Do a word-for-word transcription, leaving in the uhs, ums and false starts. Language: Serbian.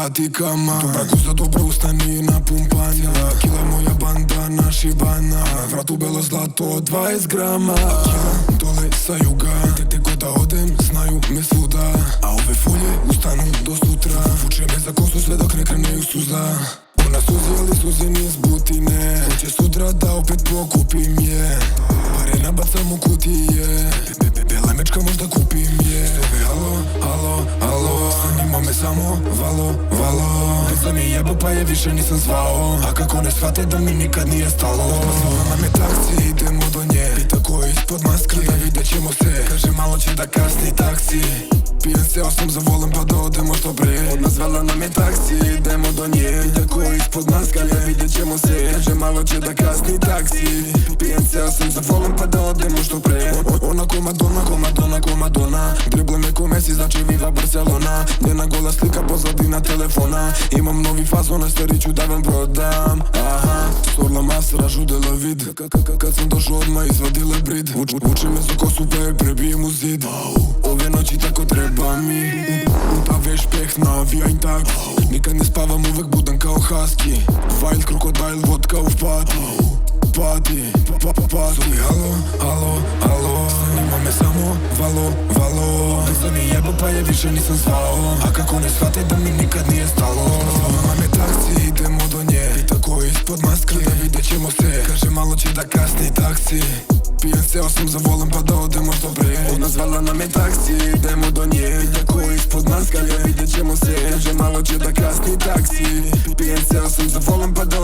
patikama. Dobra guza, dobro ustani na pumpanja. Kila moja banda našibana, vratu belo zlato dvadeset grama. Kila dole sa juga, gde god da odem znaju me svuda. A ove folje ustanu do sutra, vuče me za kosu sve dok ne kreneju suza. Ona suzi, ali suze nije s butine, hoće sutra da opet pokupim je. Pare nabacam u kutije, bela mečka možda kupim je. Zove alo, alo, alo, snima me samo valo, valo. Ne sam je jebo pa je više nisam zvao, a kako ne shvate da mi nikad nije stalo. Zvala nam je taksi, idemo do nje, pita ko je ispod maske, da vidjet ćemo se. Kaže malo će da kasni taksi, pijem se osam za volan pa da odemo što pre. Odnazvala nam je taksi, idemo do nje, pita ko je ispod maske, da vidjet ćemo se. Kaže malo će da kasni taksi, pijem se osam za volan pa da odemo što pre. Ona ko Madonna, ko Madonna, ko Madonna, drible me ko Messi, znači Viva Barcelona. Njena gola slika pozadina telefona, imam novi fazon, a stari ću da vam prodam. Aha, storla masra, žudela vid, kad sam došao odmah izvadila brid. Vuče me za kosu pa je prebijem u zid, ove noći tako treba mi. Upa špeh, navijaj tak, nikad ne spavam, uvek budan kao husky. Wild krokodil, vodka u pati, pati, pa pa pati. Zove alo, alo, alo, snima me samo valo, valo. Ne znam je jebo pa je više nisam zvao, a kako ne shvate da mi nikad nije stalo. Zvala me taksi, idemo do nje, pita ko je ispod maske, da vidjet ćemo se. Kaže malo će da kasni taksi, pijem se osam za volan pa da odemo što pre. Odnazvala nam je taksi, idemo do nje, pita ko je ispod maske, da vidjet ćemo se. Kaže malo će da kasni taksi, pijem se osam za volan pa da